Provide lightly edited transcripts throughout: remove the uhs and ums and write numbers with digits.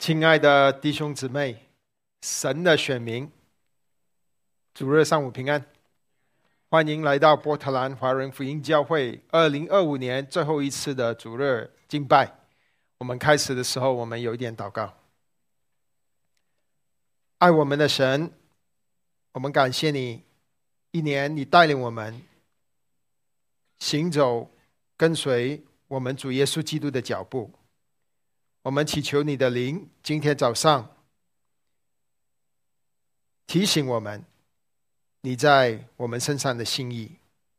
亲爱的弟兄姊妹，神的选民，主日上午平安，欢迎来到波特兰华人福音教会2025年最后一次的主日敬拜。我们开始的时候，我们有一点祷告。爱我们的神，我们感谢你，一年你带领我们行走跟随我们主耶稣基督的脚步。我们祈求你的灵今天早上提醒我们你在我们身上的心意，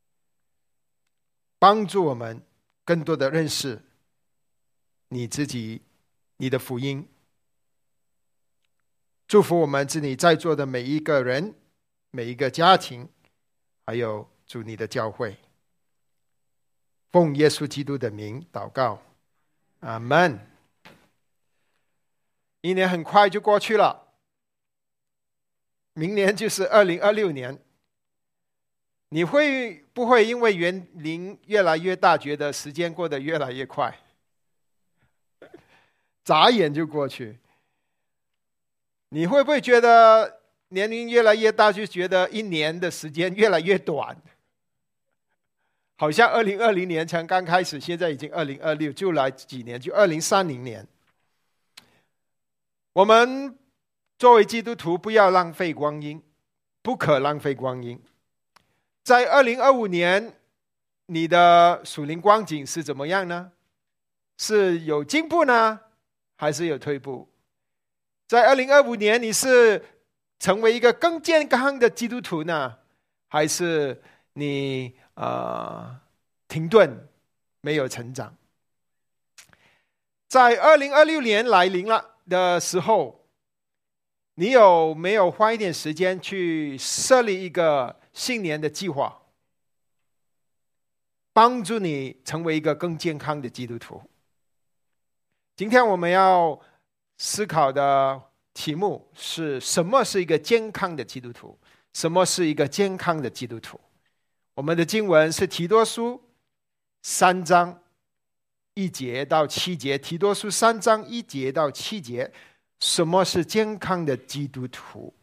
帮助我们更多的认识你自己，你的福音。祝福我们这里在座的每一个人，每一个家庭，还有主你的教会。奉耶稣基督的名祷告，阿们。一年很快就过去了，明年就是2026年。你会不会因为年龄越来越大，觉得时间过得越来越快？眨眼就过去。你会不会觉得年龄越来越大，就觉得一年的时间越来越短？好像2020年才刚开始，现在已经2026，就来几年，就2030年。我们作为基督徒，不要浪费光阴，不可浪费光阴。在2025年，你的属灵光景是怎么样呢？是有进步呢，还是有退步？在2025年，你是成为一个更健康的基督徒呢，还是你停顿，没有成长？在2026年来临了的时候，你有没有花一点时间去设立一个新年的计划，帮助你成为一个更健康的基督徒？今天我们要思考的题目是：什么是一个健康的基督徒？什么是一个健康的基督徒？我们的经文是提多书3章1节到7节，提多书3章1节到7节。什么是健康的基督徒？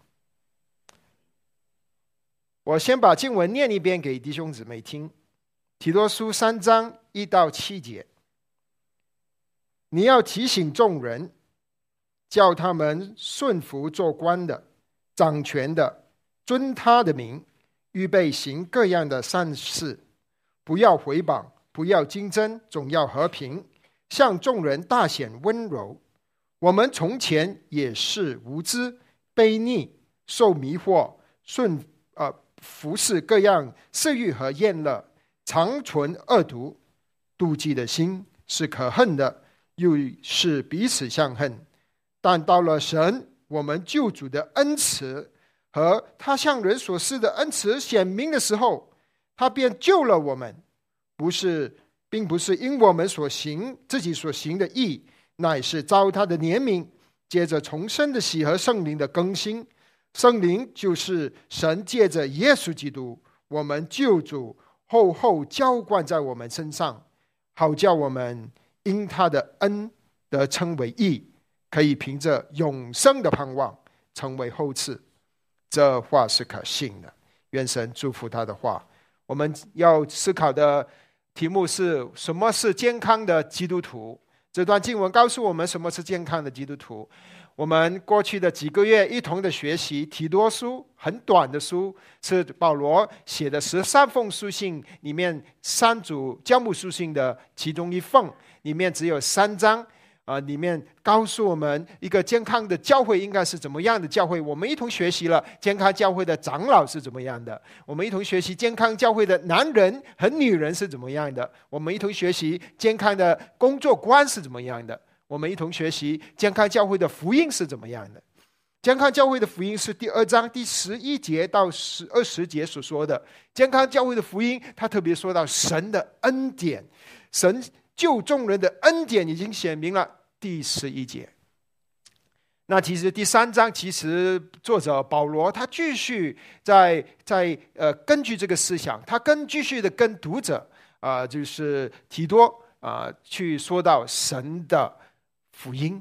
我先把经文念一遍给弟兄姊妹听。提多书3章1到7节，你要提醒众人，叫他们顺服做官的、掌权的，遵他的名，预备行各样的善事，不要毁谤，不要竞争，总要和平，向众人大显温柔。我们从前也是无知、悖逆、受迷惑，服侍各样色欲和厌乐，常存恶毒，妒忌的心是可恨的，又是彼此相恨。但到了神我们救主的恩慈和他向人所施的恩慈显明的时候，他便救了我们，并不是因我们自己所行的义，乃是照他的怜悯，借着重生的喜和圣灵的更新。圣灵就是神借着耶稣基督我们救主厚厚浇灌在我们身上，好叫我们因他的恩得称为义，可以凭着永生的盼望成为后嗣。这话是可信的，愿神祝福他的话。我们要思考的题目是：什么是健康的基督徒？这段经文告诉我们什么是健康的基督徒。我们过去的几个月一同的学习提多书，很短的书，是保罗写的13封书信里面3组教牧书信的其中一封，里面只有3章，里面告诉我们一个健康的教会应该是怎么样的教会。我们一同学习了健康教会的长老是怎么样的，我们一同学习健康教会的男人和女人是怎么样的，我们一同学习健康的工作观是怎么样的，我们一同学习健康教会的福音是怎么样的。健康教会的福音是第2章第11节到20节所说的。健康教会的福音，他特别说到神的恩典，神救众人的恩典已经显明了，第11节。那其实第3章，其实作者保罗他继续在根据这个思想，他继续的跟读者就是提多去说到神的福音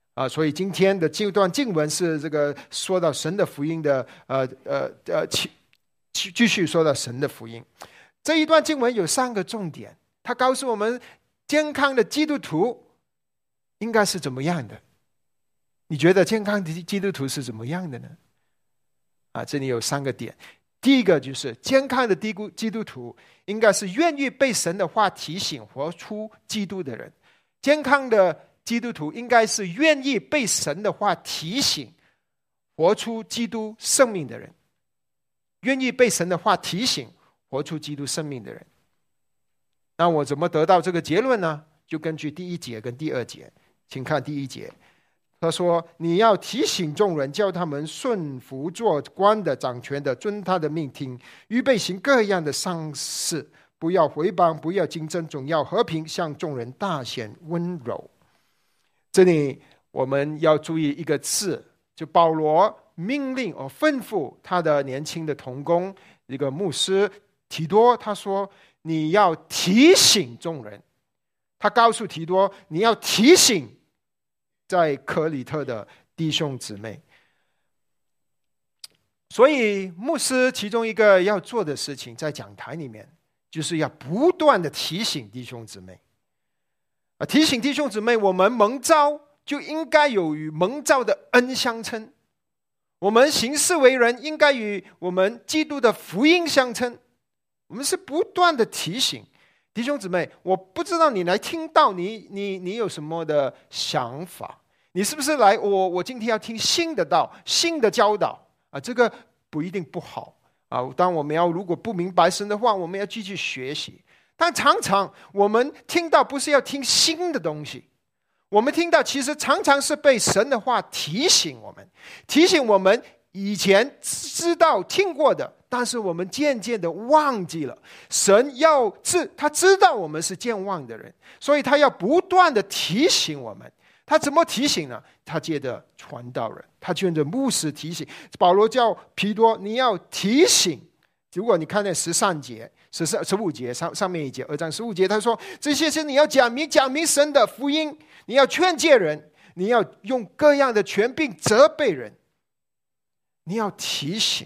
所以今天的这段经文是这个说到神的福音的继续说到神的福音。这一段经文有3个重点，它告诉我们健康的基督徒应该是怎么样的。你觉得健康的基督徒是怎么样的呢？这里有3个点。第一个就是健康的基督徒应该是愿意被神的话提醒活出基督的人。健康的基督徒应该是愿意被神的话提醒活出基督生命的人。愿意被神的话提醒活出基督生命的人。那我怎么得到这个结论呢？就根据第1节跟第2节。请看第1节，他说你要提醒众人，叫他们顺服做官的掌权的，遵他的命听，预备行各样的善事，不要毁谤，不要竞争，总要和平，向众人大显温柔。这里我们要注意一个字，就保罗命令吩咐他的年轻的同工一个牧师提多，他说你要提醒众人。他告诉提多，你要提醒在科里特的弟兄姊妹。所以牧师其中一个要做的事情，在讲台里面就是要不断的提醒弟兄姊妹。提醒弟兄姊妹，我们蒙召就应该有与蒙召的恩相称，我们行事为人应该与我们基督的福音相称。我们是不断的提醒弟兄姊妹，我不知道你来听到你有什么的想法？你是不是来我今天要听新的道、新的教导这个不一定不好当我们如果不明白神的话，我们要继续学习。但常常我们听到不是要听新的东西，我们听到其实常常是被神的话提醒我们以前知道听过的，但是我们渐渐的忘记了。神他知道我们是健忘的人，所以他要不断的提醒我们。他怎么提醒呢？他借着传道人，他借着牧师提醒。保罗叫提多，你要提醒。如果你看那13节、15节上面一节，2章15节，他说这些是你要讲明神的福音，你要劝诫人，你要用各样的权柄责备人，你要提醒。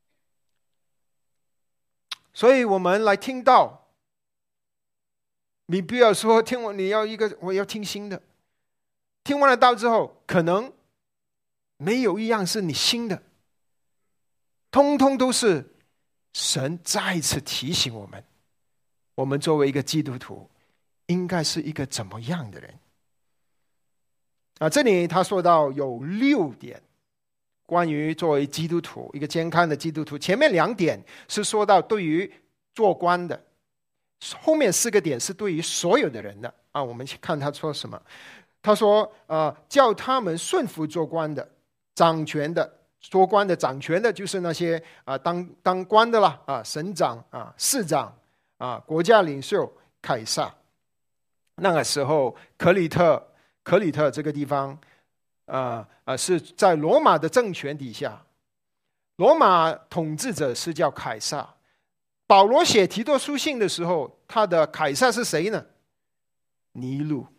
所以我们来听到，你不要说听我，我要听新的。听完了道之后，可能没有一样是你新的，通通都是神再一次提醒我们，我们作为一个基督徒应该是一个怎么样的人这里他说到有6点关于作为基督徒，一个健康的基督徒。前面2点是说到对于做官的，后面4个点是对于所有的人的我们去看他说什么。他说叫他们顺服做官的、掌权的。做官的、掌权的就是那些当官的啦省长市长国家领袖凯撒。那个时候可里特这个地方是在罗马的政权底下，罗马统治者是叫凯撒。保罗写提多书信的时候，他的凯撒是谁呢？尼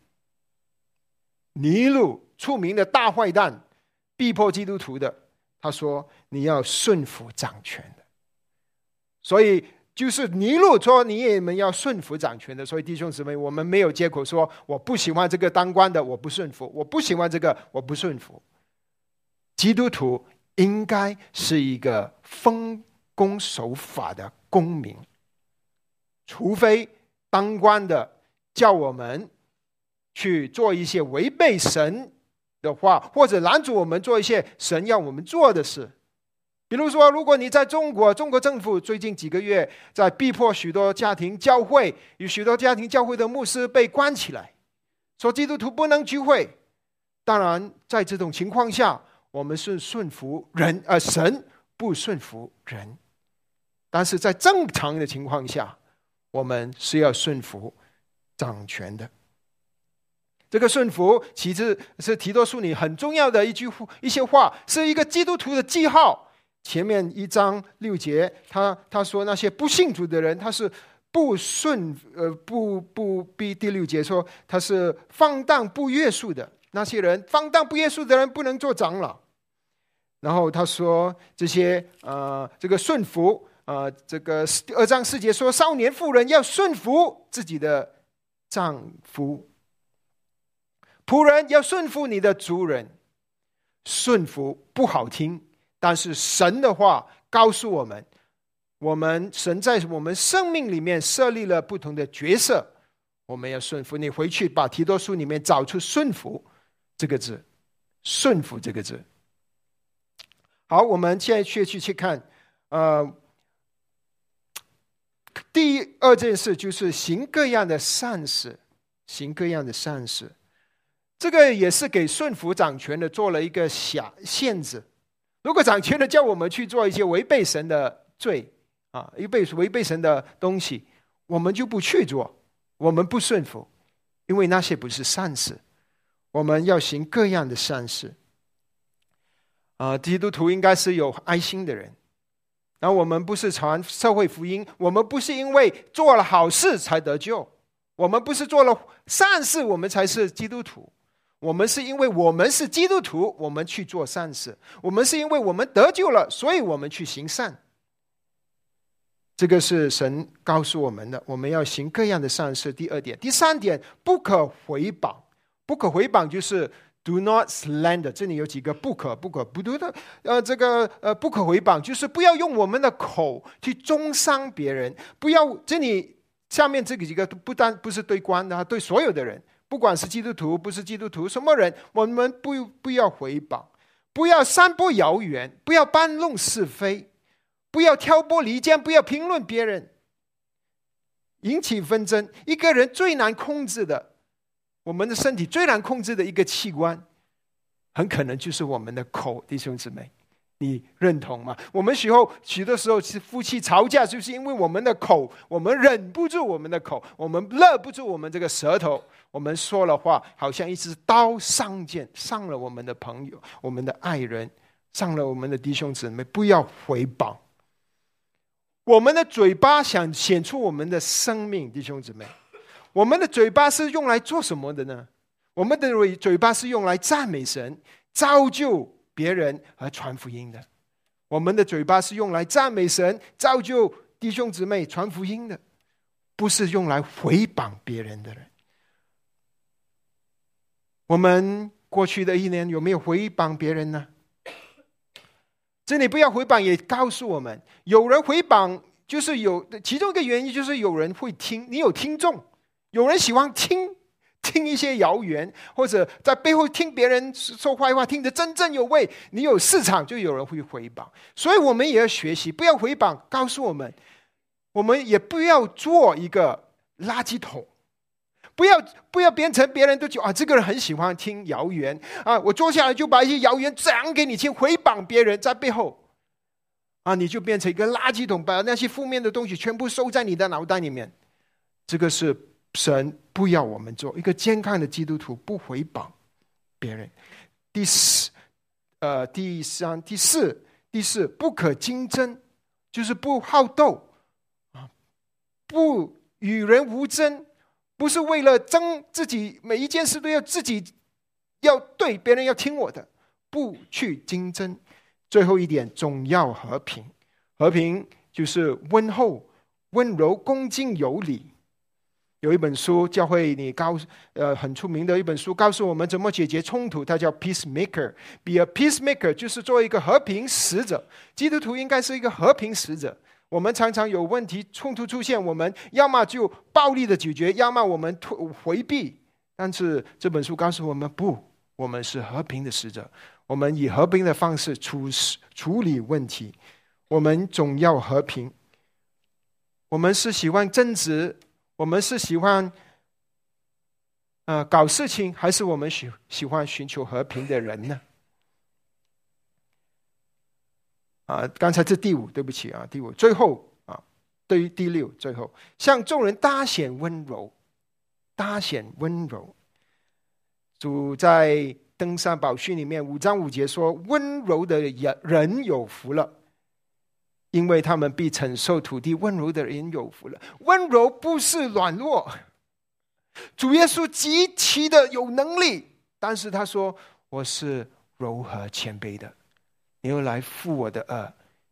禄出名的大坏蛋，逼迫基督徒的。他说你要顺服掌权的，所以就是尼禄说你们要顺服掌权的。所以弟兄姊妹，我们没有借口说我不喜欢这个当官的，我不顺服；我不喜欢这个，我不顺服。基督徒应该是一个奉公守法的公民，除非当官的叫我们去做一些违背神的话，或者拦阻我们做一些神要我们做的事。比如说，如果你在中国政府最近几个月在逼迫许多家庭教会，有许多家庭教会的牧师被关起来，说基督徒不能聚会。当然在这种情况下，我们是顺服人神，不顺服人。但是在正常的情况下，我们是要顺服掌权的。这个顺服其实是提多书里很重要的一些话，是一个基督徒的记号。前面1章6节，他说那些不信主的人，他是不第6节说他是放荡不约束的， 那些人放荡不约束的人不能做长老。然后他说这些这个顺服这个2章4节说，少年妇人要顺服自己的丈夫，仆人要顺服你的主人。顺服不好听，但是神的话告诉我们，神在我们生命里面设立了不同的角色，我们要顺服。你回去把提多书里面找出顺服这个字，顺服这个字。好，我们现在去看第2件事，就是行各样的善事，行各样的善事。这个也是给顺服掌权的做了一个限制。如果掌权的叫我们去做一些违背神的罪违背神的东西，我们就不去做，我们不顺服，因为那些不是善事。我们要行各样的善事。基督徒应该是有爱心的人。然后我们不是传社会福音，我们不是因为做了好事才得救，我们不是做了善事我们才是基督徒，我们是因为我们是基督徒，我们去做善事。我们是因为我们得救了，所以我们去行善。这个是神告诉我们的，我们要行各样的善事。第2点。第3点，不可毁谤。不可毁谤就是 do not slander。 这里有几个不可不可毁谤，就是不要用我们的口去中伤别人。不要，这里下面这几个不是对官的，对所有的人，不管是基督徒不是基督徒，什么人，我们不要毁谤，不要散播谣言，不要搬弄是非，不要挑拨离间，不要评论别人，引起纷争。一个人最难控制的，我们的身体最难控制的一个器官，很可能就是我们的口。弟兄姊妹，你认同吗？我们许多时候夫妻吵架，就是因为我们的口，我们忍不住我们的口，我们勒不住我们这个舌头，我们说了话好像一支刀上了我们的朋友，我们的爱人，上了我们的弟兄姊妹。不要毁谤。我们的嘴巴想显出我们的生命。弟兄姊妹，我们的嘴巴是用来做什么的呢？我们的嘴巴是用来赞美神、造就别人和传福音的。我们的嘴巴是用来赞美神、造就弟兄姊妹、传福音的，不是用来毁谤别人的人。我们过去的1年有没有毁谤别人呢？这里不要毁谤也告诉我们，有人毁谤就是其中一个原因就是有人会听，你有听众，有人喜欢听一些谣言，或者在背后听别人说坏话，听得真正有味，你有市场就有人会毁谤。所以我们也要学习不要毁谤，告诉我们也不要做一个垃圾桶，不要变成别人都觉得这个人很喜欢听谣言我坐下来就把一些谣言讲给你听，毁谤别人，在背后你就变成一个垃圾桶，把那些负面的东西全部收在你的脑袋里面。这个是神不要我们做。一个健康的基督徒不毁谤别人。第四，不可竞争，就是不好斗不与人无争，不是为了争自己，每一件事都要自己要对，别人要听我的，不去竞争。最后一点，总要和平。和平就是温厚、温柔、恭敬有礼。有一本书，教会很出名的一本书，告诉我们怎么解决冲突，它叫 Peacemaker。Be a peacemaker 就是做一个和平使者。基督徒应该是一个和平使者。我们常常有问题冲突出现，我们要么就暴力的解决，要么我们回避。但是这本书告诉我们，不，我们是和平的使者，我们以和平的方式处理问题。我们总要和平。我们是喜欢争执，我们是喜欢搞事情，还是我们喜欢寻求和平的人呢？刚才是第5，对不起第5，最后对于第6，最后向众人大显温柔，大显温柔。主在登山宝训里面5章5节说，温柔的人有福了，因为他们必承受土地。温柔的人有福了。温柔不是软弱，主耶稣极其的有能力， 但是他说我是柔和谦卑的，你又来负我的恶，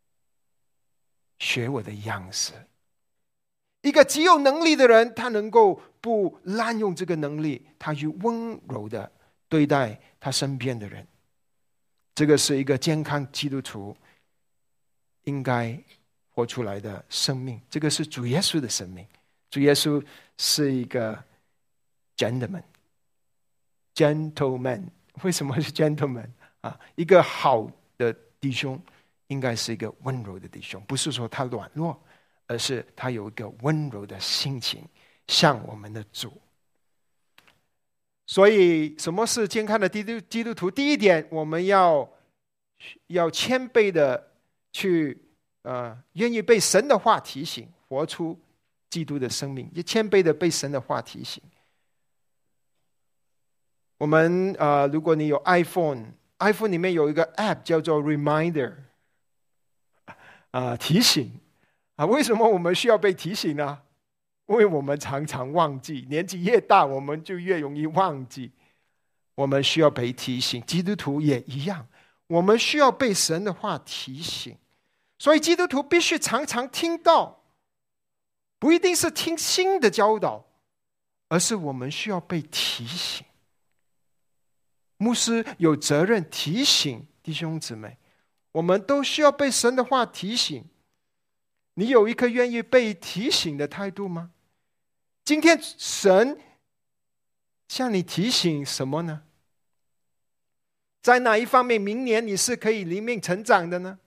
学我的样式。一个极有能力的人，他能够不滥用这个能力，他去温柔的对待他身边的人。这个是一个健康基督徒应该活出来的生命，这个是主耶稣的生命。主耶稣是一个 gentleman， 为什么是 gentleman 啊？一个好的弟兄应该是一个温柔的弟兄，不是说他软弱，而是他有一个温柔的心情，像我们的主。所以什么是健康的基督徒？第一点，我们要谦卑的去愿意被神的话提醒，活出基督的生命，也谦卑的被神的话提醒。我们如果你有 iPhone 里面有一个 App 叫做 Reminder， 提醒为什么我们需要被提醒呢？因为我们常常忘记，年纪越大我们就越容易忘记，我们需要被提醒。基督徒也一样，我们需要被神的话提醒。所以基督徒必须常常听到，不一定是听新的教导，而是我们需要被提醒。牧师有责任提醒弟兄姊妹，我们都需要被神的话提醒。你有一颗愿意被提醒的态度吗？今天神向你提醒什么呢？在哪一方面明年你是可以灵命成长的呢？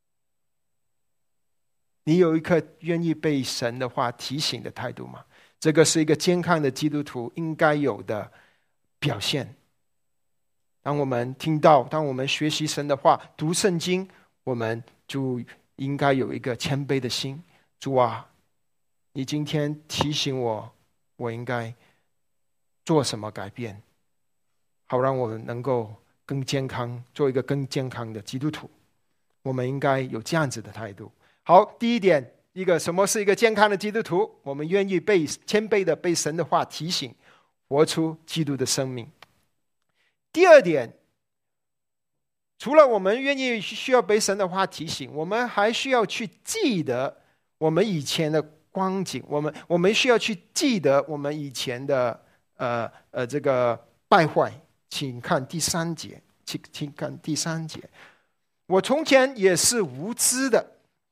你有一颗愿意被神的话提醒的态度吗？这个是一个健康的基督徒应该有的表现。当我们听到，当我们学习神的话，读圣经，我们就应该有一个谦卑的心。主啊，你今天提醒我，我应该做什么改变，好让我们能够更健康，做一个更健康的基督徒。我们应该有这样子的态度。好，第一点，什么是一个健康的基督徒？我们愿意谦卑的被神的话提醒，活出基督的生命。第二点，除了我们需要被神的话提醒，我们还需要去记得我们以前的光景，我们需要去记得我们以前的这个败坏。请看第三节，请看第三节。我从前也是无知的，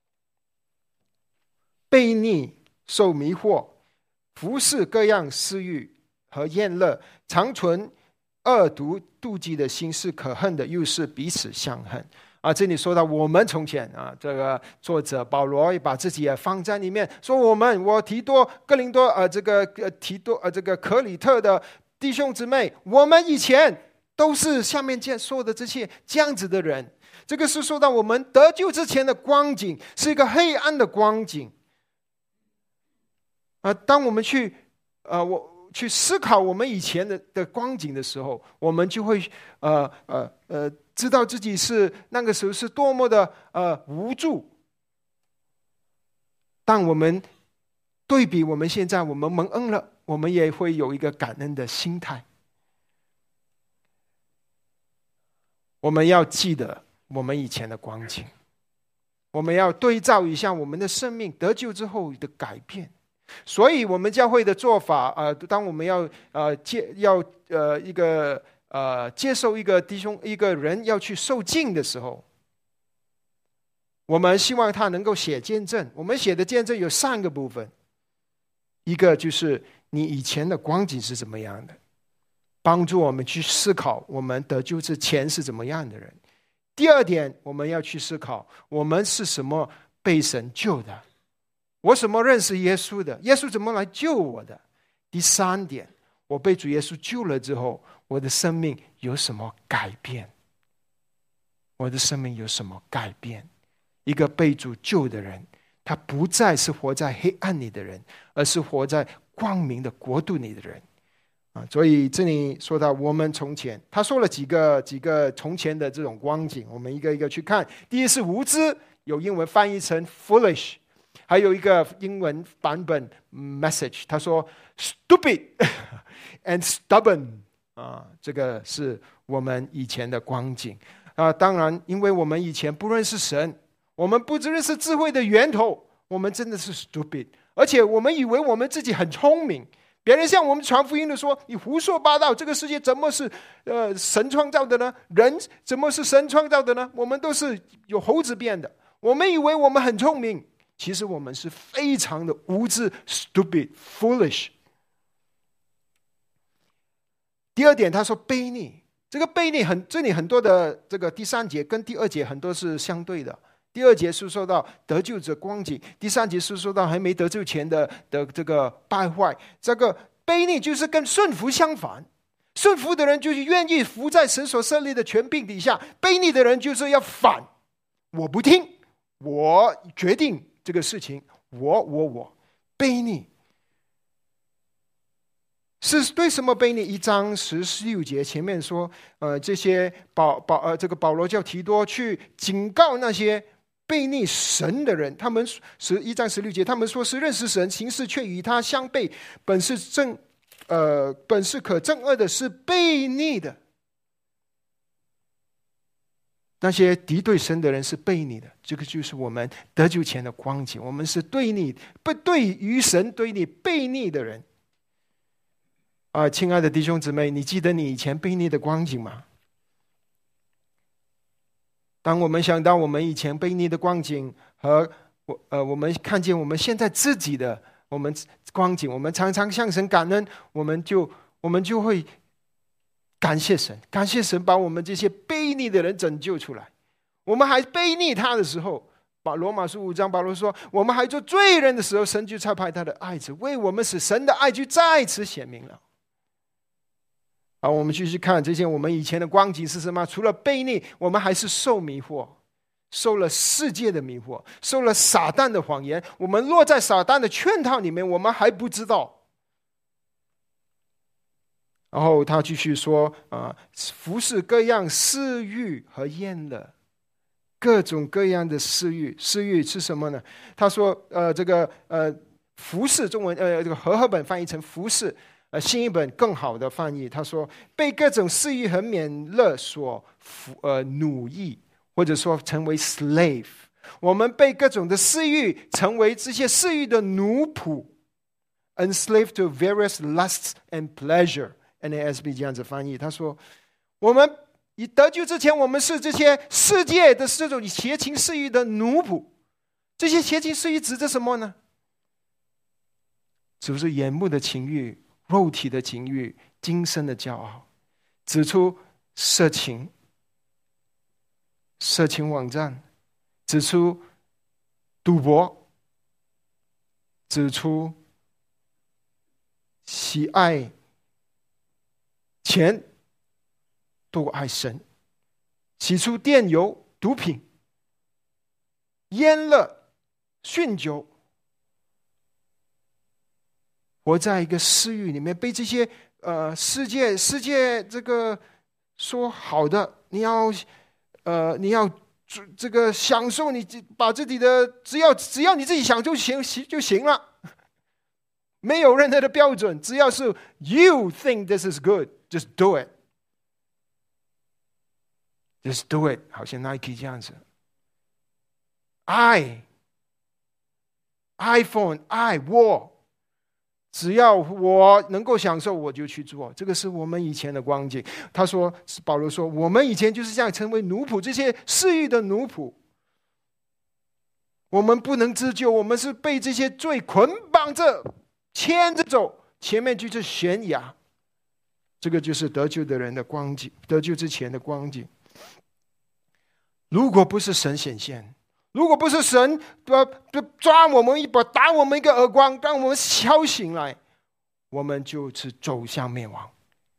悖逆，受迷惑，服侍各样私欲和厌乐，常存恶毒妒忌的心，是可恨的，又是彼此相恨。这里说到我们从前这个作者保罗也把自己也放在里面，说我提多、哥林多这个可里特的弟兄姊妹，我们以前都是下面说的这些这样子的人。这个是说到我们得救之前的光景是一个黑暗的光景。当我们去思考我们以前的光景的时候，我们就会知道自己是那个时候是多么的无助。当我们对比我们现在，我们蒙恩了，我们也会有一个感恩的心态。我们要记得我们以前的光景，我们要对照一下我们的生命得救之后的改变。所以我们教会的做法当我们要接受一个弟兄一个人要去受浸的时候，我们希望他能够写见证。我们写的见证有3个部分，一个就是你以前的光景是怎么样的，帮助我们去思考我们得救之前是怎么样的人。第二点，我们要去思考我们是什么被神救的，我怎么认识耶稣的，耶稣怎么来救我的。第三点，我被主耶稣救了之后，我的生命有什么改变，我的生命有什么改变。一个被主救的人，他不再是活在黑暗里的人，而是活在光明的国度里的人。所以这里说到我们从前，他说了几个从前的这种光景，我们一个一个去看。第一是无知，有英文翻译成 foolish， 还有一个英文版本 message， 他说 stupid and stubborn。 这个是我们以前的光景当然，因为我们以前不认识神，我们不认识智慧的源头，我们真的是 stupid， 而且我们以为我们自己很聪明。别人向我们传福音的说：“你胡说八道，这个世界怎么是神创造的呢？人怎么是神创造的呢？我们都是有猴子变的。”我们以为我们很聪明，其实我们是非常的无知 ，stupid, foolish。第二点，他说悖逆。这个悖逆这里很多的这个第3节跟第2节很多是相对的。第2节是说到得救者光景，第3节是说到还没得救前的这个败坏。这个悖逆就是跟顺服相反，顺服的人就是愿意服在神所设立的权柄底下，悖逆的人就是要反，我不听，我决定这个事情，我悖逆。是对什么悖逆？1章16节前面说，这些这个保罗叫提多去警告那些悖逆神的人，他们是1章16节，他们说是认识神，行事却与他相悖，本是可憎恶的，是悖逆的。那些敌对神的人是悖逆的，这个就是我们得救前的光景，我们是对于神对你悖逆的人。亲爱的弟兄姊妹，你记得你以前悖逆的光景吗？当我们想到我们以前悖逆的光景和我们看见我们现在自己的光景，我们常常向神感恩，我们就会感谢神，感谢神把我们这些悖逆的人拯救出来。我们还悖逆他的时候，罗马书5章保罗说，我们还做罪人的时候，神就差派他的爱子为我们，使神的爱就再次显明了。我们继续看这些我们以前的光景是什么？除了悖逆，我们还是受迷惑，受了世界的迷惑，受了撒旦的谎言，我们落在撒旦的圈套里面，我们还不知道。然后他继续说服侍各样私欲和厌乐，各种各样的私欲。私欲是什么呢？他说这个服侍，中文这个和合本翻译成服侍，新一本更好的翻译，他说被各种私欲和免乐所奴役，或者说成为 slave。 我们被各种的私欲成为这些私欲的奴仆， enslaved to various lusts and pleasure。NASB 这样子翻译，他说我们以得救之前，我们是这些世界的这种邪情私欲的奴仆。这些邪情私欲指的什么呢？就是眼目的情欲、肉体的情欲、今生的骄傲，指出色情网站，指出赌博，指出喜爱钱多爱神，起初电邮、毒品、烟乐、酗酒，活在一个私欲里面，被这些世界这个说好的，你要这个享受，你把自己的只要你自己想就行了，没有任何的标准，只要是 you think this is good, just do it, just do it， 好像 Nike 这样子。iPhone， 我只要我能够享受，我就去做。这个是我们以前的光景。他说，保罗说，我们以前就是这样成为奴仆，这些私欲的奴仆。我们不能自救，我们是被这些罪捆绑着、牵着走，前面就是悬崖。这个就是得救的人的光景，得救之前的光景。如果不是神显现，如果不是神抓我们一把，打我们一个耳光，让我们敲醒来，我们就是走向灭亡。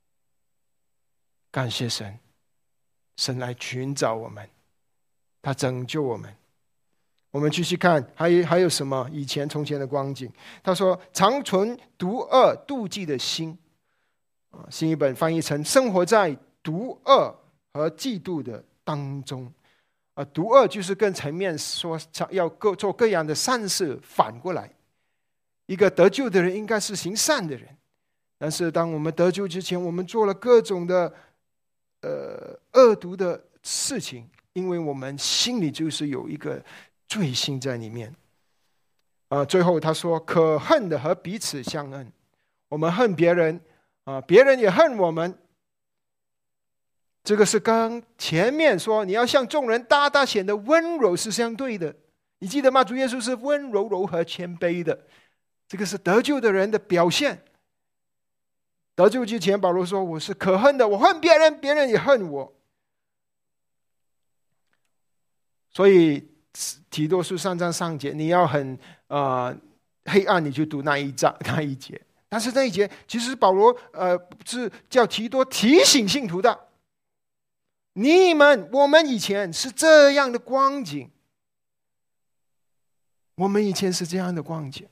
感谢神，神来寻找我们，他拯救我们。我们继续看还有什么从前的光景。他说常存毒恶妒忌的心，新一本翻译成生活在毒恶和嫉妒的当中。毒恶就是跟前面说要做各样的善事反过来。一个得救的人应该是行善的人， 但是当我们得救之前，我们做了各种的恶毒的事情，因为我们心里就是有一个罪心在里面。最后他说，可恨的和彼此相恨，我们恨别人别人也恨我们。这个是跟前面说你要向众人大大显得温柔是相对的。你记得吗？主耶稣是温柔柔和谦卑的，这个是得救的人的表现。得救之前，保罗说我是可恨的，我恨别人，别人也恨我。所以提多书3章3节，你要很黑暗，你就读那一节。但是那一节其实保罗是叫提多提醒信徒的，我们以前是这样的光景，我们以前是这样的光景。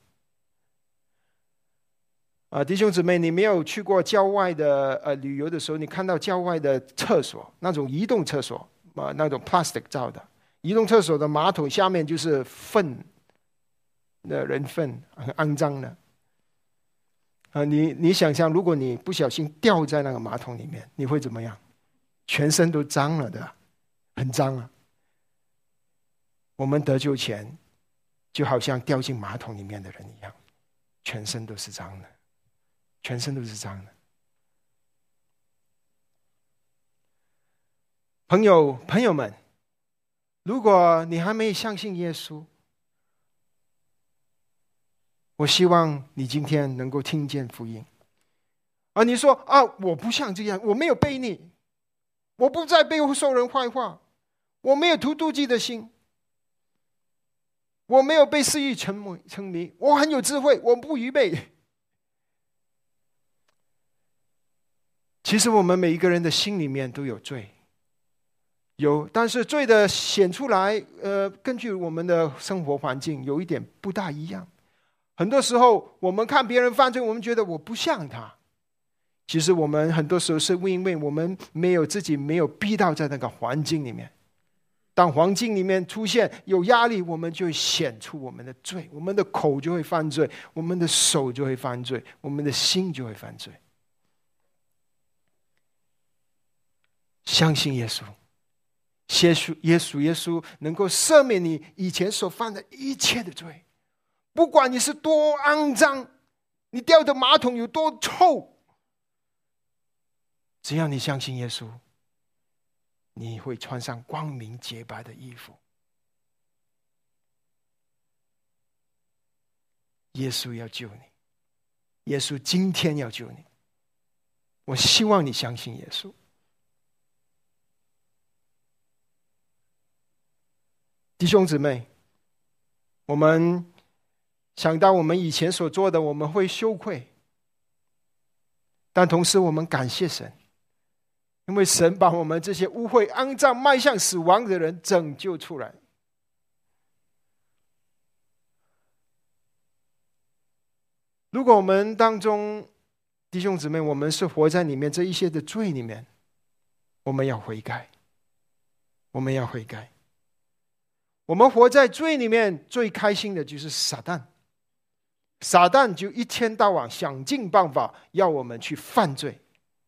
弟兄姊妹，你没有去过郊外的旅游的时候，你看到郊外的厕所，那种移动厕所那种 plastic 造的移动厕所的马桶下面就是粪的人粪，很肮脏的。你想象，如果你不小心掉在那个马桶里面，你会怎么样？全身都脏了的，很脏啊。我们得救前就好像掉进马桶里面的人一样，全身都是脏的，全身都是脏的。朋友们，如果你还没相信耶稣，我希望你今天能够听见福音。你说我不像这样，我没有悖逆，我不在背后说人坏话，我没有图妒忌的心，我没有被私欲沉迷，我很有智慧，我不愚昧。其实我们每一个人的心里面都有罪，但是罪的显出来根据我们的生活环境有一点不大一样。很多时候我们看别人犯罪，我们觉得我不像他，其实我们很多时候是因为我们自己没有逼到在那个环境里面。当环境里面出现有压力，我们就会显出我们的罪，我们的口就会犯罪，我们的手就会犯罪，我们的心就会犯罪。相信耶稣，耶稣能够赦免你以前所犯的一切的罪，不管你是多肮脏，你掉的马桶有多臭，只要你相信耶稣，你会穿上光明洁白的衣服。耶稣要救你，耶稣今天要救你。我希望你相信耶稣。弟兄姊妹，我们想到我们以前所做的，我们会羞愧，但同时我们感谢神，因为神把我们这些污秽肮脏迈向死亡的人拯救出来。如果我们当中弟兄姊妹，我们是活在里面这一些的罪里面，我们要悔改，我们要悔改。我们活在罪里面最开心的就是撒旦就一天到晚想尽办法要我们去犯罪。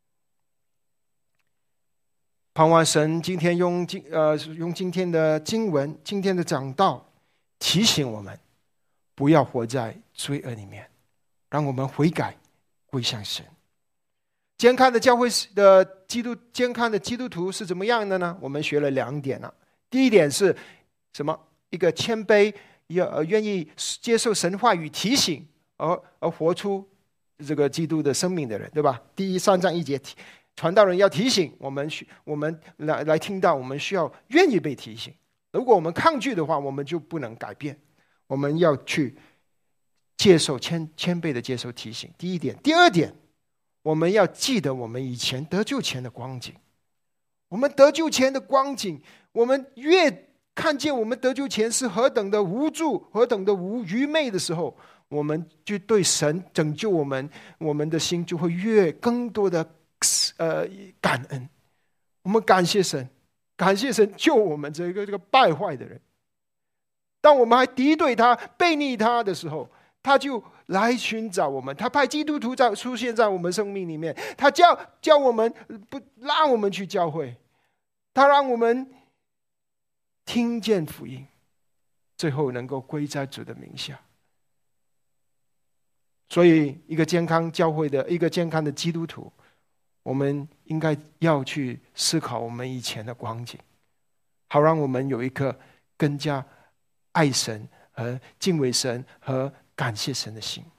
盼望神今天用今天的经文，今天的讲道提醒我们，不要活在罪恶里面，让我们悔改归向神。健康的教会的健康的基督徒是怎么样的呢？我们学了2点了。第一点是什么？一个谦卑，愿意接受神话语提醒而活出这个基督的生命的人，对吧？第3章1节，传道人要提醒我们来听到，我们需要愿意被提醒。如果我们抗拒的话，我们就不能改变。我们要去接受谦卑的接受提醒。第一点。第二点，我们要记得我们以前得救前的光景。我们得救前的光景，我们越看见我们得救前是何等的无助，何等的愚昧的时候，我们就对神拯救我们的心就会更多的感恩。我们感谢神救我们这个败坏的人。当我们还敌对他、背逆他的时候，他就来寻找我们，他派基督徒出现在我们生命里面，他叫我们不让我们去教会，他让我们听见福音，最后能够归在主的名下。所以一个健康教会的一个健康的基督徒，我们应该要去思考我们以前的光景，好让我们有一颗更加爱神和敬畏神和感谢神的心。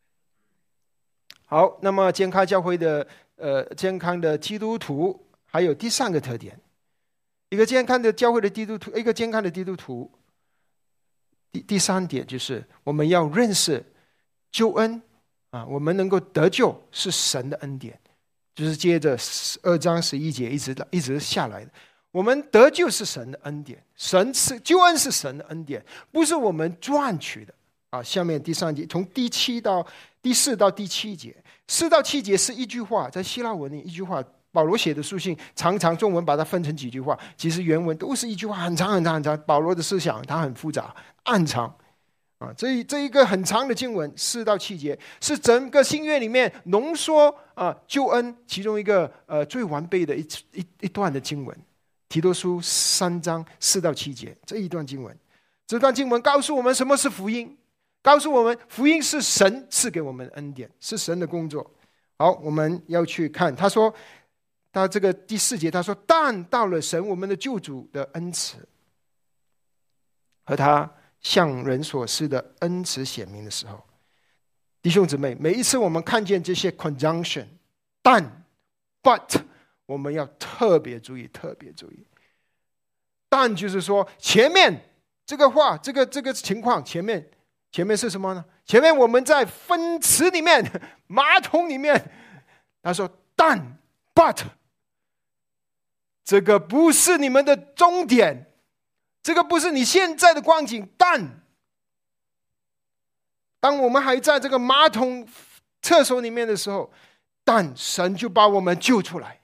好，那么健康教会的健康的基督徒还有第三个特点，一个健康的教会的基督徒，一个健康的基督徒，第三点就是我们要认识救恩啊，我们能够得救是神的恩典，就是接着2章11节一直下来的。我们得救是神的恩典，救恩是神的恩典，不是我们赚取的啊。下面第3节，从第4到第7节，4到7节是一句话，在希腊文里一句话。保罗写的书信常常中文把它分成几句话，其实原文都是一句话，很长很长很长。保罗的思想它很复杂暗长啊，这一个很长的经文4到7节是整个新约里面浓缩救恩其中一个最完备的一段的经文。提多书3章4到7节这一段经文，这段经文告诉我们什么是福音，告诉我们福音是神赐给我们的恩典，是神的工作。好，我们要去看，他说他这个第4节他说，但到了神我们的救主的恩慈和他向人所施的恩慈显明的时候，弟兄姊妹，每一次我们看见这些 conjunction 但 but， 我们要特别注意，特别注意。但就是说前面这个话，这个情况前面是什么呢？前面我们在分词里面马桶里面，他说但 but， 这个不是你们的终点，这个不是你现在的光景，但当我们还在这个马桶厕所里面的时候，但神就把我们救出来，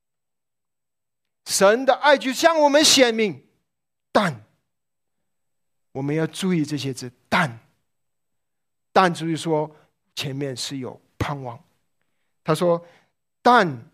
神的爱就向我们显明。但我们要注意这些字，但注意说前面是有盼望。他说但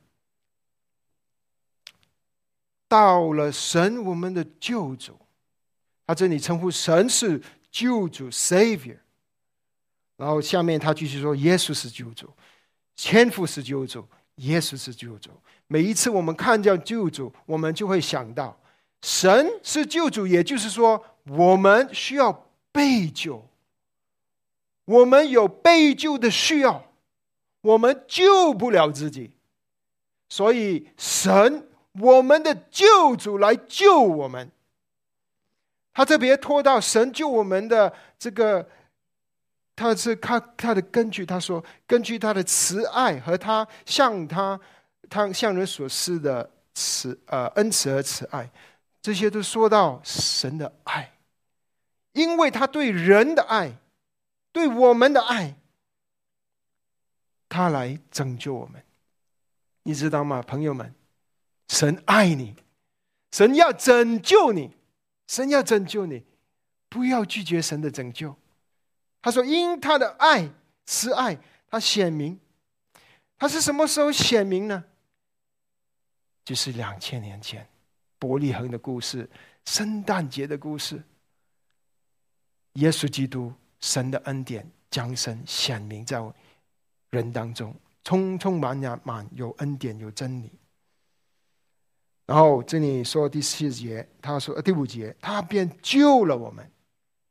到了神我们的救主，他这里称呼神是救主 Savior， 然后下面他继续说耶稣是救主，天父是救主，耶稣是救主。每一次我们看见救主，我们就会想到神是救主，也就是说我们需要被救，我们有被救的需要，我们救不了自己，所以神我们的救主来救我们。他特别拖到神救我们的这个，他的根据，他说根据他的慈爱和他向人所施的恩慈和慈爱，这些都说到神的爱，因为他对人的爱，对我们的爱，他来拯救我们。你知道吗，朋友们？神爱你，神要拯救你，神要拯救你，不要拒绝神的拯救。他说因他的爱慈爱他显明，他是什么时候显明呢？就是2000年前伯利恒的故事，圣诞节的故事，耶稣基督神的恩典降生显明在人当中，充满有恩典有真理。然后这里说第4节，他说第5节，他便救了我们，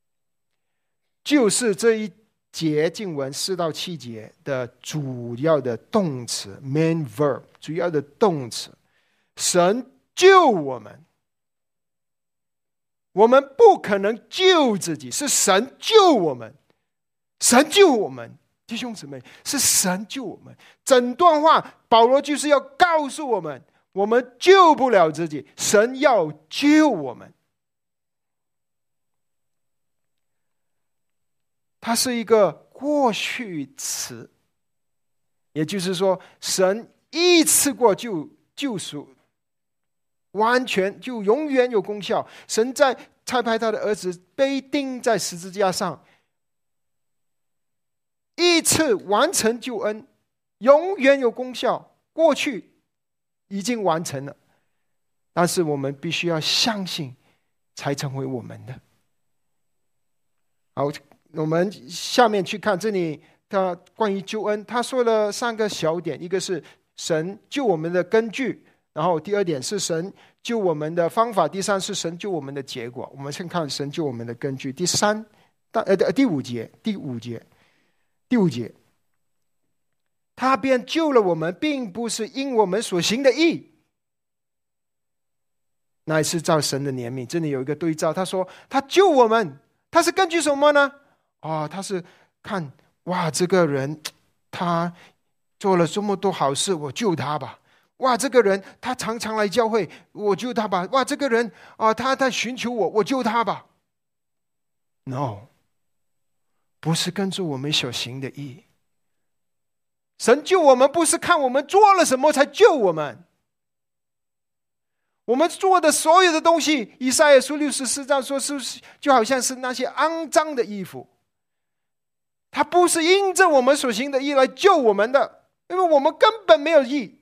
就是这一节经文4到7节的主要的动词 main verb， 主要的动词。神救我们，我们不可能救自己，是神救我们，神救我们，弟兄姊妹，是神救我们。整段话保罗就是要告诉我们，我们救不了自己，神要救我们。它是一个过去词，也就是说神一次过救赎，完全就永远有功效。神在差派他的儿子被钉在十字架上， 一次完成救恩，永远有功效，过去已经完成了，但是我们必须要相信才成为我们的。好，我们下面去看这里他关于救恩，他说了3个小点，一个是神救我们的根据，然后第2点是神救我们的方法，第3是神救我们的结果。我们先看神救我们的根据。第5节，他便救了我们，并不是因我们所行的义，乃是照神的怜悯。这里有一个对照，他说他救我们，他是根据什么呢？他是看哇，这个人他做了这么多好事，我救他吧。哇，这个人他常常来教会，我救他吧。哇，这个人他在寻求我，我救他吧。 No， 不是根据我们所行的义。神救我们不是看我们做了什么才救我们，我们做的所有的东西，以赛亚书64章说是就好像是那些肮脏的衣服，他不是因着我们所行的义来救我们的，因为我们根本没有义。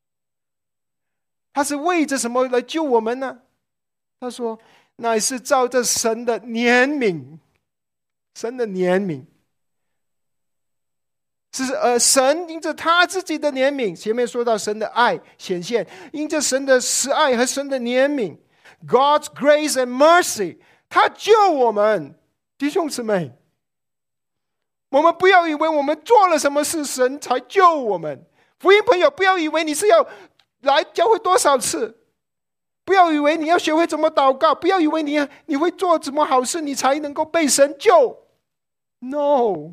他是为着什么来救我们呢？他说乃是照着神的怜悯，神的怜悯是神因着他自己的怜悯，前面说到神的爱显现，因着神的慈爱和神的怜悯 God's grace and mercy， 他救我们。弟兄姊妹，我们不要以为我们做了什么事神才救我们。福音朋友，不要以为你是要来教会多少次，不要以为你要学会怎么祷告，不要以为你会做什么好事你才能够被神救。 No，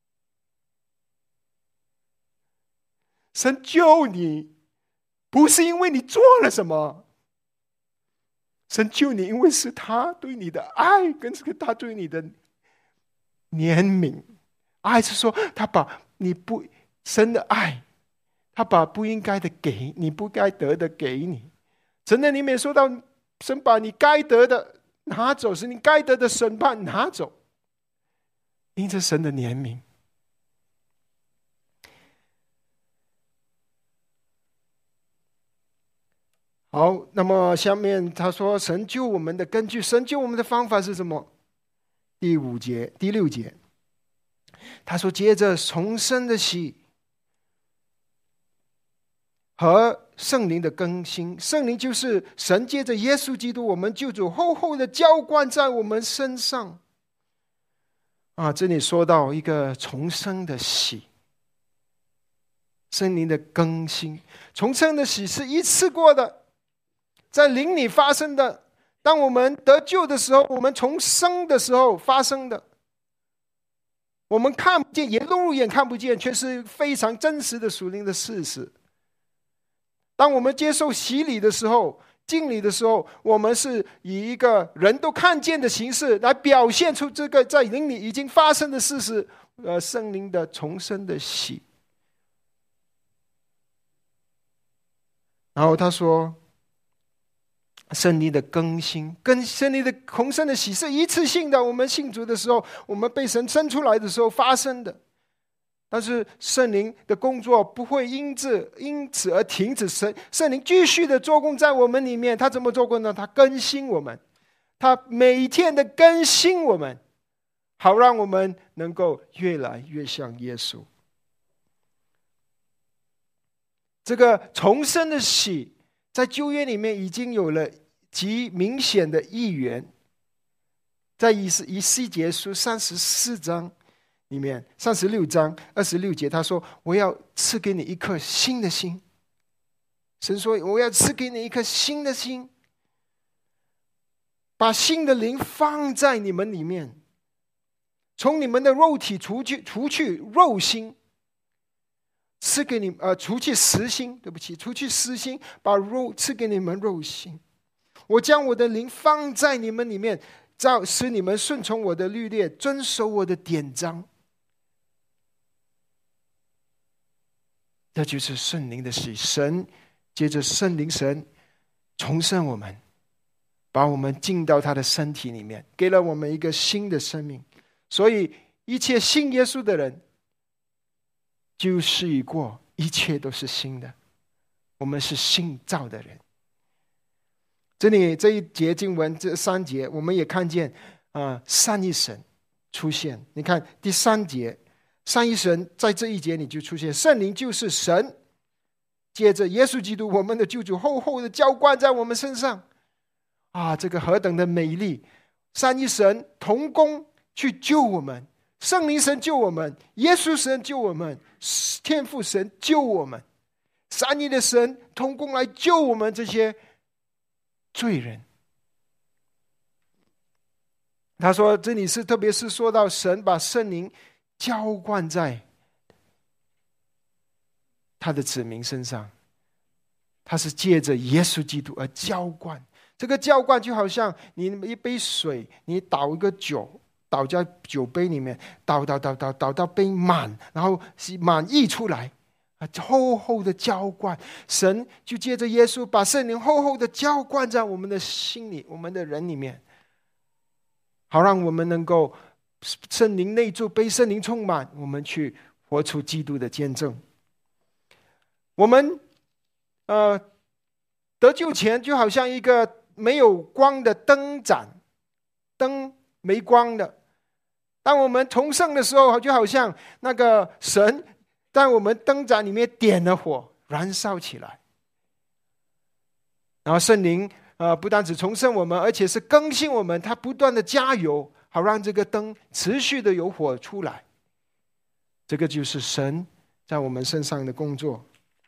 神救你不是因为你做了什么，神救你因为是他对你的爱，跟这个他对你的怜悯。爱是说他把神的爱，他把不应该的给你，不该得的给你。神的里面说到，神把你该得的拿走，是你该得的审判拿走，因着神的怜悯。好，那么下面他说神救我们的根据，神救我们的方法是什么？第6节，他说接着重生的喜和圣灵的更新。圣灵就是神借着耶稣基督我们救主厚厚的浇灌在我们身上。这里说到一个重生的喜，圣灵的更新。重生的喜是一次过的，在灵里发生的。当我们得救的时候，我们重生的时候发生的，我们看不见，肉眼看不见，却是非常真实的属灵的事实。当我们接受洗礼的时候，敬礼的时候，我们是以一个人都看见的形式来表现出这个在灵里已经发生的事实，圣灵的重生的喜。然后他说圣灵的更新跟圣灵的重生的喜是一次性的，我们信主的时候，我们被神生出来的时候发生的。但是圣灵的工作不会因此而停止，圣灵继续的做工在我们里面。他怎么做工呢？他更新我们，他每天的更新我们，好让我们能够越来越像耶稣。这个重生的喜在旧约里面已经有了极明显的意愿，在以西结书34章里面，36章26节，他说我要赐给你一颗新的心。神说我要赐给你一颗新的心，把新的灵放在你们里面，从你们的肉体除去肉心，赐给你除去实心，对不起，除去实心，把肉赐给你们肉心。我将我的灵放在你们里面，使你们顺从我的律例，遵守我的典章。这就是圣灵的喜。神接着圣灵，神重生我们，把我们进到他的身体里面，给了我们一个新的生命。所以一切信耶稣的人旧事已过，一切都是新的。我们是新造的人。这里这一节经文，这3节，我们也看见三一神出现。你看第3节，三一神在这一节里就出现，圣灵就是神，接着耶稣基督我们的救主厚厚的浇灌在我们身上。这个何等的美丽！三一神同工去救我们，圣灵神救我们，耶稣神救我们，天父神救我们，三一的神同工来救我们这些罪人。他说这里是特别是说到神把圣灵浇灌在他的子民身上，他是借着耶稣基督而浇灌。这个浇灌就好像你一杯水，你倒一个酒，倒在酒杯里面，倒到杯满，然后满溢出来，厚厚的浇灌。神就借着耶稣把圣灵厚厚的浇灌在我们的心里，我们的人里面，好让我们能够圣灵内住，被圣灵充满，我们去活出基督的见证。我们得救前就好像一个没有光的灯盏，灯没光的。当我们重生的时候，就好像那个神在我们灯盏里面点了火，燃烧起来。然后圣灵不单只重生我们，而且是更新我们，他不断的加油，好让这个灯持续的有火出来。这个就是神在我们身上的工作。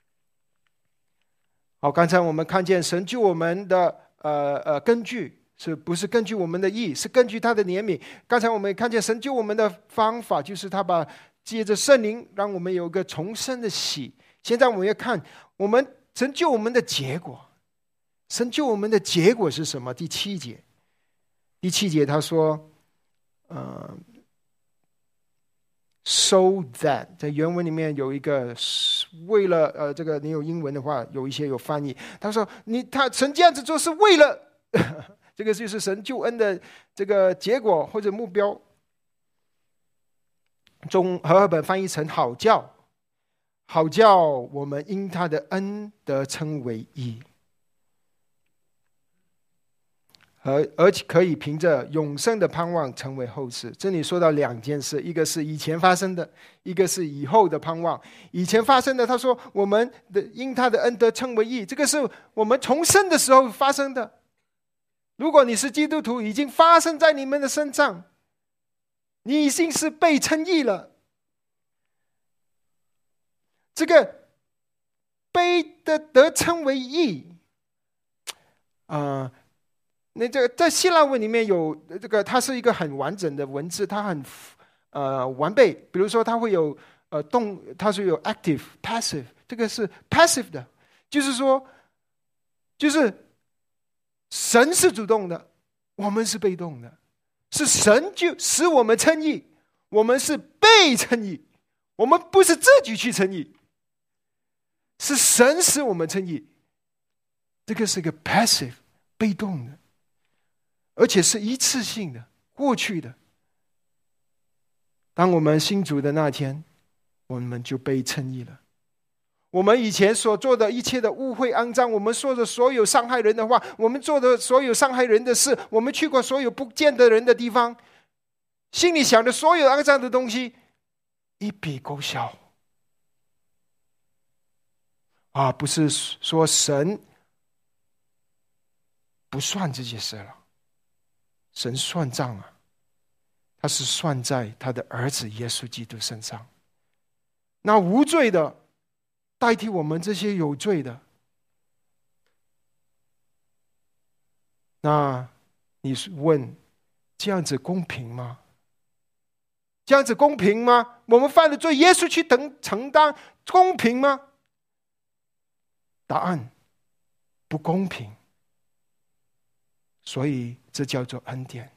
好，刚才我们看见神救我们的根据是不是根据我们的义，是根据他的怜悯。刚才我们也看见神救我们的方法，就是他把借着圣灵让我们有个重生的喜。现在我们要看我们神救我们的结果，神救我们的结果是什么？第7节，第7节他说so that 在原文里面有一个为了这个你有英文的话，有一些有翻译。他说神这样子做是为了这个就是神救恩的这个结果或者目标。和合本翻译成好叫我们因他的恩得称为义，而且可以凭着永生的盼望成为后世。这里说到2件事，一个是以前发生的，一个是以后的盼望。以前发生的，他说我们的因他的恩德称为义，这个是我们重生的时候发生的。如果你是基督徒，已经发生在你们的身上，你已经是被称义了。这个被得称为义那这个在希腊文里面有这个，它是一个很完整的文字，它很完备。比如说它会有它是有 active passive， 这个是 passive 的，就是说就是神是主动的，我们是被动的，是神就使我们称义，我们是被称义，我们不是自己去称义，是神使我们称义。这个是一个 passive 被动的，而且是一次性的，过去的。当我们信主的那天，我们就被称义了。我们以前所做的一切的污秽肮脏，我们说的所有伤害人的话，我们做的所有伤害人的事，我们去过所有不见得人的地方，心里想的所有肮脏的东西，一笔勾销。不是说神不算这些事了，神算账啊，他是算在他的儿子耶稣基督身上。那无罪的代替我们这些有罪的，那你问这样子公平吗？这样子公平吗？我们犯了罪，耶稣去承担，公平吗？答案不公平。所以这叫做恩典。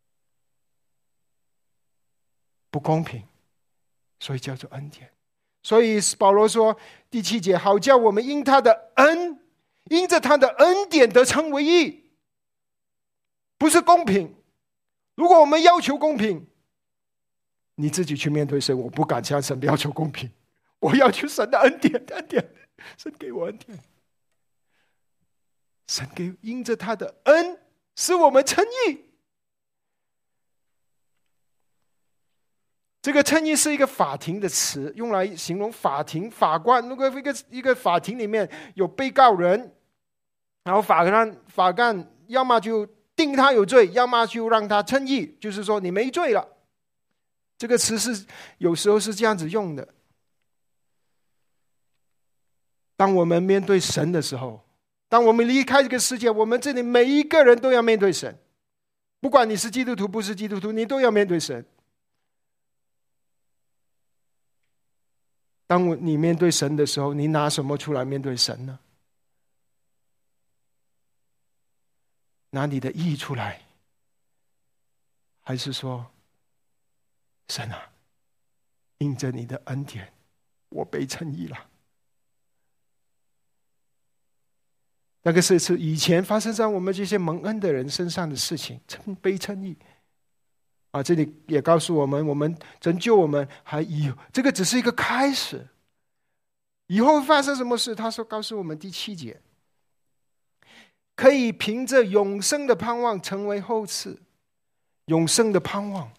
不公平，所以叫做恩典。所以保罗说第7节，好叫我们因他的恩，因着他的恩典得称为义。不是公平。如果我们要求公平，你自己去面对神。我不敢向神要求公平， 我要求神的恩典，神给我恩典，神因着他的恩使我们称义。这个称义是一个法庭的词，用来形容法庭法官。如果一个法庭里面有被告人，然后法官要么就定他有罪，要么就让他称义，就是说你没罪了。这个词是有时候是这样子用的。当我们面对神的时候，当我们离开这个世界，我们这里每一个人都要面对神，不管你是基督徒不是基督徒，你都要面对神。当你面对神的时候，你拿什么出来面对神呢？拿你的义出来，还是说神啊，因着你的恩典，我被称义了？那个是以前发生在我们这些蒙恩的人身上的事情，被称义啊！这里也告诉我们，我们拯救我们这个只是一个开始，以后会发生什么事？他说告诉我们第7节，可以凭着永生的盼望成为后嗣。永生的盼望，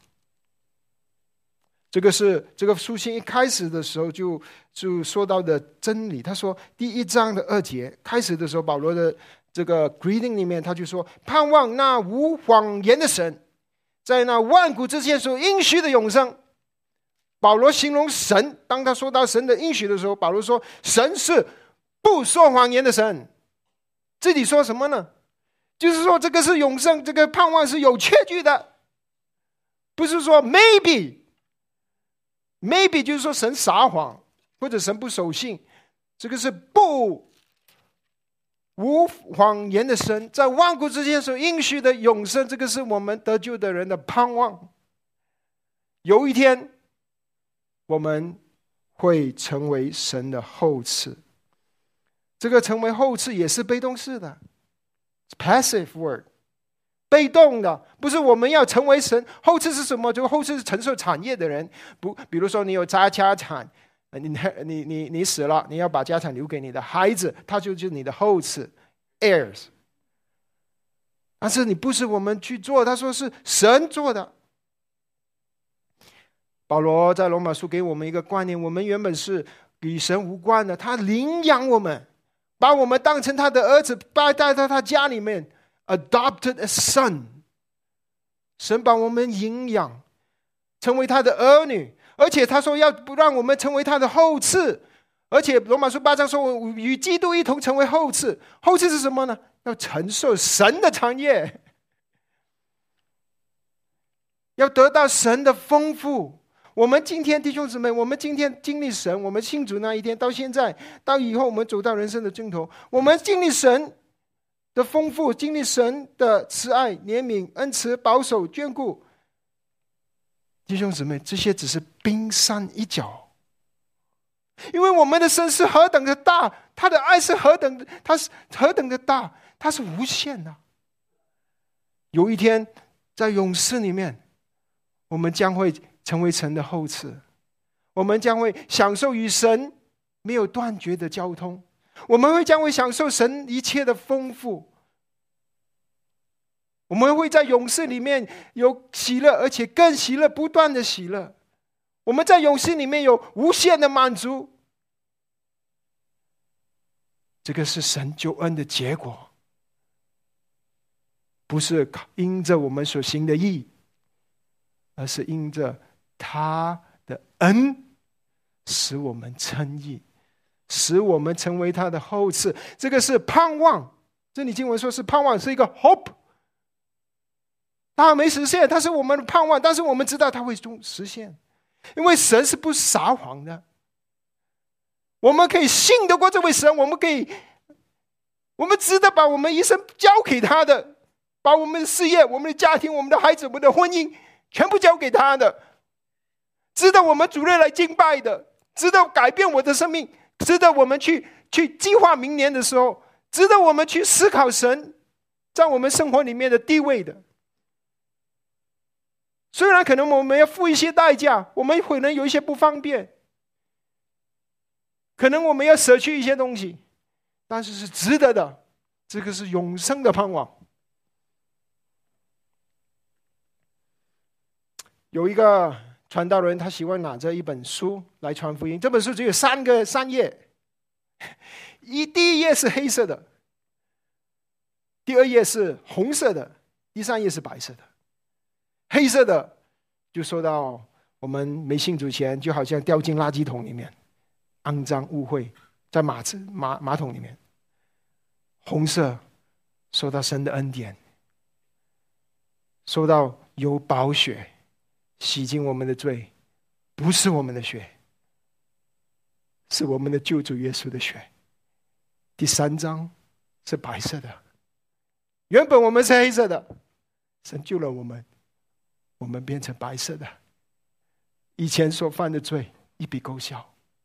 这个是这个书信一开始的时候就说到的真理。他说第1章的2节开始的时候，保罗的这个 greeting 里面他就说，盼望那无谎言的神在那万古之前所应许的永生。保罗形容神，当他说到神的应许的时候，保罗说神是不说谎言的神。这里说什么呢？就是说这个是永生，这个盼望是有确据的，不是说 maybe 就是说神撒谎或者神不守信。这个是无谎言的神在万古之间所应许的永生，这个是我们得救的人的盼望。有一天我们会成为神的后嗣，这个成为后嗣也是被动式的 passive word， 被动的，不是我们要成为神。后嗣是什么？这个后嗣是承受产业的人，比如说你有家产，你死了，你要把家产留给你的孩子，他就是你的后嗣 heirs。 但是你不是我们去做，他说是神做的。保罗在罗马书给我们一个观念，我们原本是与神无关的，他领养我们，把我们当成他的儿子，带到他家里面 adopted a son。 神把我们领养成为他的儿女，而且他说要不让我们成为他的后嗣，而且罗马书8章说与基督一同成为后嗣。后嗣是什么呢？要承受神的产业，要得到神的丰富。我们今天弟兄姊妹，我们今天经历神，我们信主那一天到现在到以后，我们走到人生的尽头，我们经历神的丰富，经历神的慈爱怜悯恩慈保守眷顾。弟兄姊妹，这些只是冰山一角，因为我们的神是何等的大，他的爱是何等的大，他是无限的。有一天在永世里面，我们将会成为神的后嗣，我们将会享受与神没有断绝的交通，我们将会享受神一切的丰富，我们会在永世里面有喜乐，而且更喜乐，不断的喜乐。我们在永世里面有无限的满足，这个是神救恩的结果，不是因着我们所行的义，而是因着他的恩使我们称义，使我们成为他的后嗣。这个是盼望，这里经文说是盼望，是一个 hope。 他还没实现，他是我们的盼望，但是我们知道他会实现，因为神是不撒谎的。我们可以信得过这位神，我们值得把我们一生交给他的，把我们的事业、我们的家庭、我们的孩子、我们的婚姻全部交给他的，值得我们主日来敬拜的，值得改变我的生命，值得我们去计划明年的时候，值得我们去思考神在我们生活里面的地位的。虽然可能我们要付一些代价，我们可能有一些不方便， 可能我们要舍去一些东西，但是是值得的，这个是永生的盼望。有一个传道人，他喜欢拿着一本书来传福音，这本书只有三页，第一页是黑色的，第二页是红色的，第三页是白色的。黑色的就说到我们没信主前就好像掉进垃圾桶里面，肮脏污秽在马桶里面。红色说到神的恩典，说到有宝血洗净我们的罪，不是我们的血，是我们的救主耶稣的血。第三章是白色的，原本我们是黑色的，神救了我们，我们变成白色的，以前所犯的罪一笔勾销。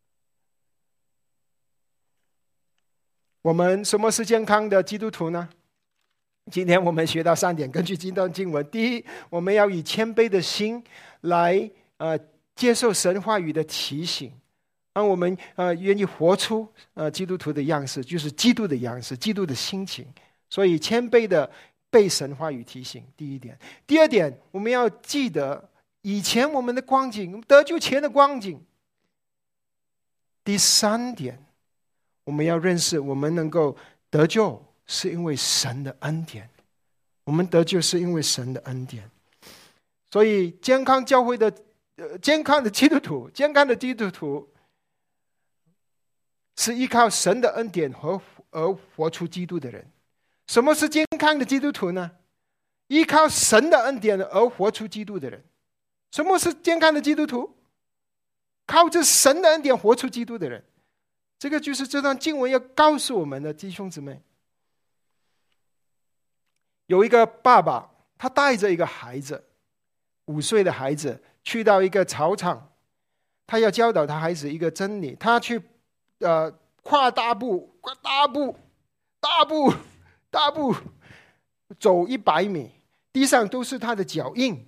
我们什么是健康的基督徒呢？今天我们学到3点，根据这段经文。第一，我们要以谦卑的心来接受神话语的提醒，让我们愿意活出基督徒的样式，就是基督的样式，基督的心情。所以谦卑的被神话语提醒，第一点。第二点，我们要记得以前我们的光景，得救前的光景。第三点，我们要认识我们能够得救是因为神的恩典，我们得救是因为神的恩典。所以健康教会的健康的基督徒是依靠神的恩典而活出基督的人。什么是健康的基督徒呢？依靠神的恩典而活出基督的人。什么是健康的基督徒？靠着神的恩典活出基督的人。这个就是这段经文要告诉我们的，弟兄姊妹。有一个爸爸，他带着一个孩子，5岁的孩子去到一个草场，他要教导他孩子一个真理。他去跨大步走100米，地上都是他的脚印。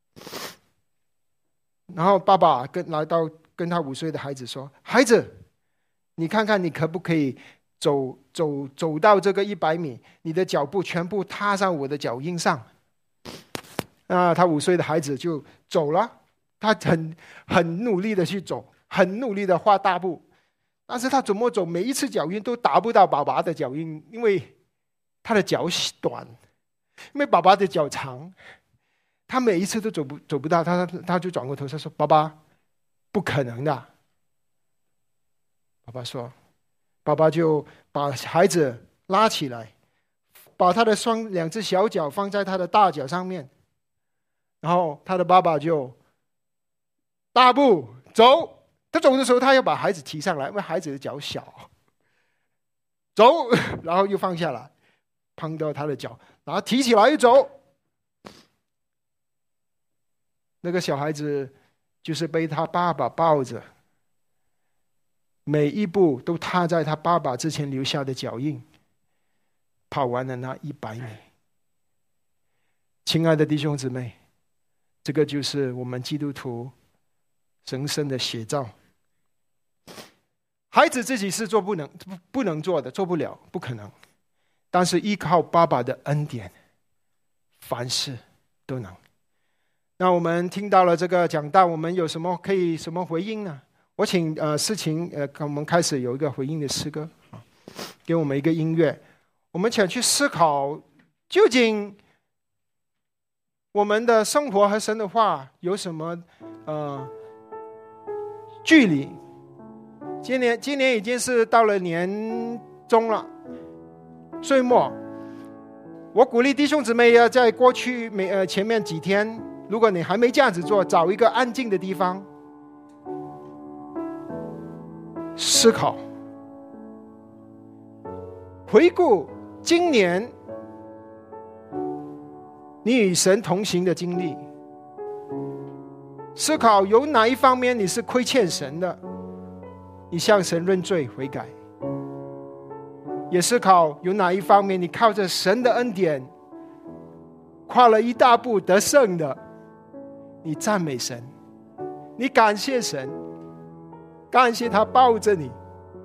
然后爸爸跟他5岁的孩子说：“孩子，你看看你可不可以走到这个100米，你的脚步全部踏上我的脚印上。”他5岁的孩子就走了，他很努力的去走，很努力的跨大步，但是他怎么走，每一次脚印都达不到爸爸的脚印，因为他的脚短，因为爸爸的脚长，他每一次都走不到，他就转过头，他说：“爸爸，不可能的。”爸爸就把孩子拉起来，把他的2只小脚放在他的大脚上面，然后他的爸爸就大步走。他走的时候，他要把孩子提上来，因为孩子的脚小，走，然后又放下来，碰到他的脚，然后提起来又走。那个小孩子就是被他爸爸抱着，每一步都踏在他爸爸之前留下的脚印，跑完了那100米。亲爱的弟兄姊妹，这个就是我们基督徒神圣的写照。孩子自己是不能做的，做不了，不可能。但是依靠爸爸的恩典，凡事都能。那我们听到了这个讲道，我们有什么回应呢？我请思琴我们开始有一个回应的诗歌，给我们一个音乐，我们想去思考，究竟我们的生活和神的话有什么距离？今年已经是到了年中了，岁末。我鼓励弟兄姊妹要在过去前面几天，如果你还没这样子做，找一个安静的地方思考，回顾今年你与神同行的经历，思考有哪一方面你是亏欠神的，你向神认罪悔改，也思考有哪一方面你靠着神的恩典跨了一大步得胜的，你赞美神，你感谢神，感谢他抱着你，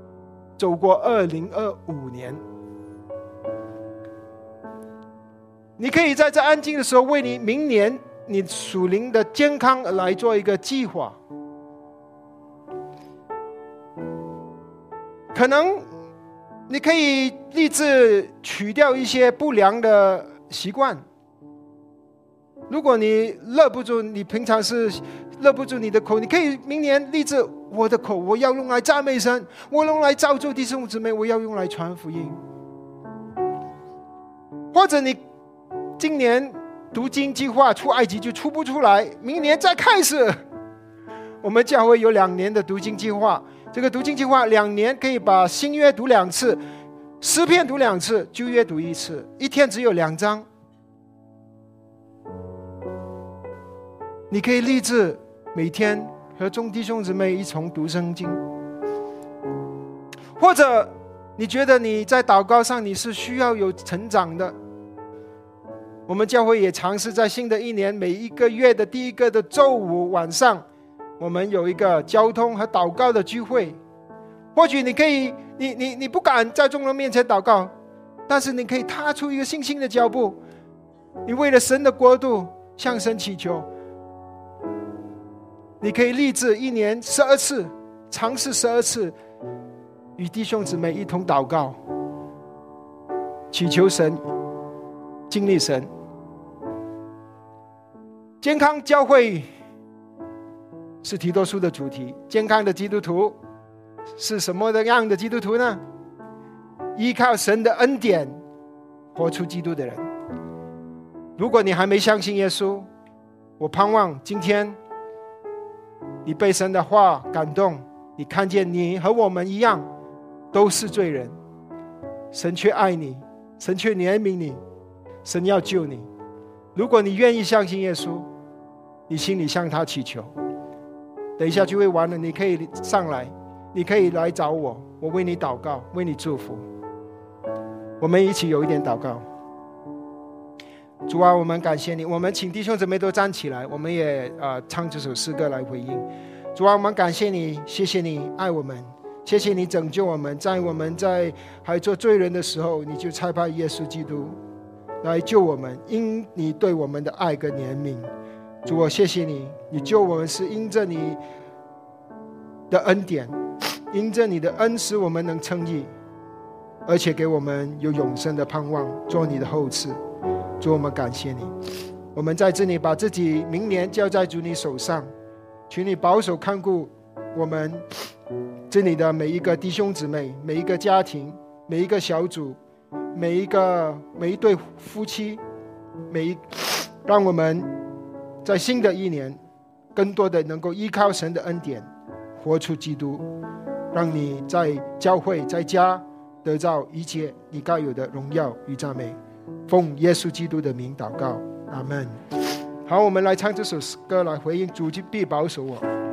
走过2025年。你可以在这安静的时候，为你明年你属灵的健康来做一个计划。可能你可以立志取掉一些不良的习惯。如果你勒不住，你平常是勒不住你的口，你可以明年立志，我的口我要用来赞美神，我用来造就弟兄姊妹，我要用来传福音。或者你今年读经计划出埃及就出不出来，明年再开始。我们教会有2年的读经计划，这个读经计划2年可以把新约读2次，诗篇读2次，旧约读1次，一天只有2章。你可以立志每天和众弟兄姊妹一同读圣经。或者你觉得你在祷告上你是需要有成长的，我们教会也尝试在新的一年每一个月的第1个的周五晚上，我们有一个交通和祷告的聚会。或许你可以你不敢在众人面前祷告，但是你可以踏出一个信心的脚步，你为了神的国度向神祈求。你可以立志1年12次，尝试12次与弟兄姊妹一同祷告，祈求神，经历神。健康教会是提多书的主题。健康的基督徒是什么样的基督徒呢？依靠神的恩典活出基督的人。如果你还没相信耶稣，我盼望今天你被神的话感动，你看见你和我们一样都是罪人，神却爱你，神却怜悯你，神要救你。如果你愿意相信耶稣，你心里向他祈求。等一下聚会完了，你可以上来，你可以来找我，我为你祷告，为你祝福。我们一起有一点祷告。主啊，我们感谢你，我们请弟兄姊妹都站起来，我们也唱这首诗歌来回应。主啊，我们感谢你，谢谢你爱我们，谢谢你拯救我们，在我们在还做罪人的时候，你就差派耶稣基督来救我们，因你对我们的爱跟怜悯。主啊，谢谢你，你救我们是因着你的恩典，因着你的恩使我们能称义，而且给我们有永生的盼望，做你的后嗣。主，我们感谢你，我们在这里把自己明年交在主你手上，请你保守看顾我们这里的每一个弟兄姊妹，每一个家庭，每一个小组，每一对夫妻，让我们在新的一年更多的能够依靠神的恩典活出基督，让你在教会在家得到一切你该有的荣耀与赞美。奉耶稣基督的名祷告，阿们。好，我们来唱这首歌来回应主必保守我。